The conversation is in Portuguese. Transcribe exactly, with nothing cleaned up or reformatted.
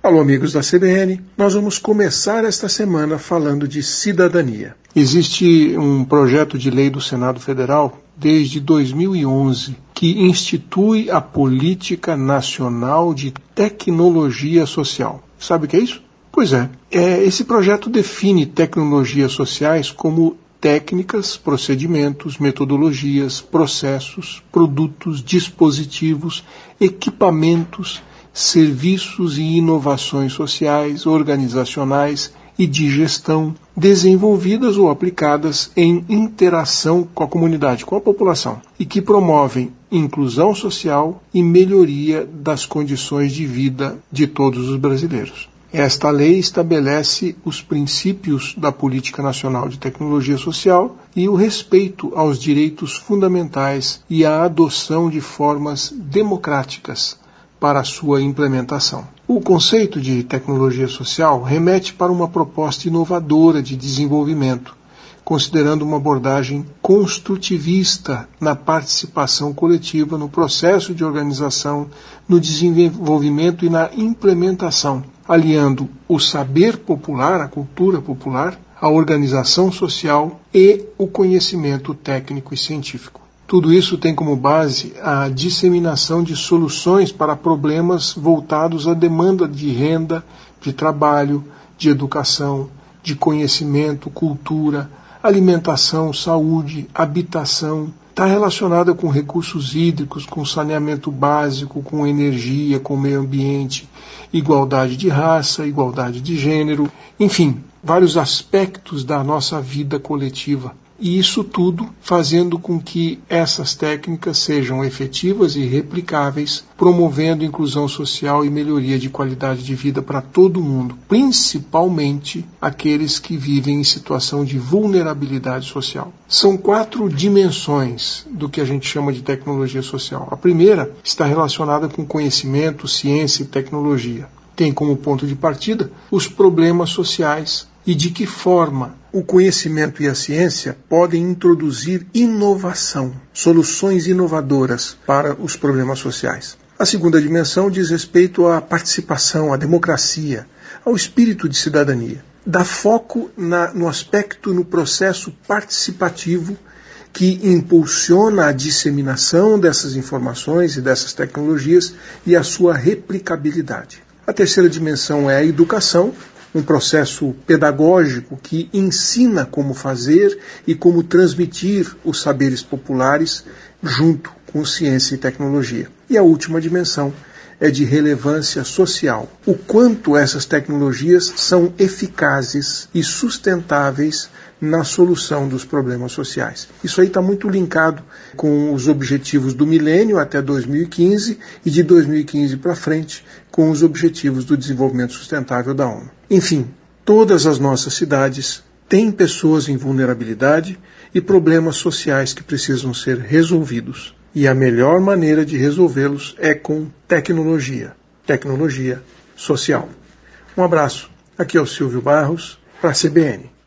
Alô, amigos da C B N, nós vamos começar esta semana falando de cidadania. Existe um projeto de lei do Senado Federal desde dois mil e onze que institui a Política Nacional de Tecnologia Social. Sabe o que é isso? Pois é, é esse projeto define tecnologias sociais como técnicas, procedimentos, metodologias, processos, produtos, dispositivos, equipamentos, serviços e inovações sociais, organizacionais e de gestão desenvolvidas ou aplicadas em interação com a comunidade, com a população, e que promovem inclusão social e melhoria das condições de vida de todos os brasileiros. Esta lei estabelece os princípios da Política Nacional de Tecnologia Social e o respeito aos direitos fundamentais e a adoção de formas democráticas para a sua implementação. O conceito de tecnologia social remete para uma proposta inovadora de desenvolvimento, considerando uma abordagem construtivista na participação coletiva no processo de organização, no desenvolvimento e na implementação, aliando o saber popular, a cultura popular, a organização social e o conhecimento técnico e científico. Tudo isso tem como base a disseminação de soluções para problemas voltados à demanda de renda, de trabalho, de educação, de conhecimento, cultura, alimentação, saúde, habitação. Está relacionada com recursos hídricos, com saneamento básico, com energia, com meio ambiente, igualdade de raça, igualdade de gênero, enfim, vários aspectos da nossa vida coletiva. E isso tudo fazendo com que essas técnicas sejam efetivas e replicáveis, promovendo inclusão social e melhoria de qualidade de vida para todo mundo, principalmente aqueles que vivem em situação de vulnerabilidade social. São quatro dimensões do que a gente chama de tecnologia social. A primeira está relacionada com conhecimento, ciência e tecnologia. Tem como ponto de partida os problemas sociais e de que forma o conhecimento e a ciência podem introduzir inovação, soluções inovadoras para os problemas sociais. A segunda dimensão diz respeito à participação, à democracia, ao espírito de cidadania. Dá foco na, no aspecto, no processo participativo que impulsiona a disseminação dessas informações e dessas tecnologias e a sua replicabilidade. A terceira dimensão é a educação, um processo pedagógico que ensina como fazer e como transmitir os saberes populares junto com ciência e tecnologia. E a última dimensão é de relevância social. O quanto essas tecnologias são eficazes e sustentáveis na solução dos problemas sociais. Isso aí está muito linkado com os objetivos do milênio até dois mil e quinze e de dois mil e quinze para frente com os objetivos do desenvolvimento sustentável da ONU. Enfim, todas as nossas cidades têm pessoas em vulnerabilidade e problemas sociais que precisam ser resolvidos. E a melhor maneira de resolvê-los é com tecnologia, tecnologia social. Um abraço. Aqui é o Silvio Barros, para a C B N.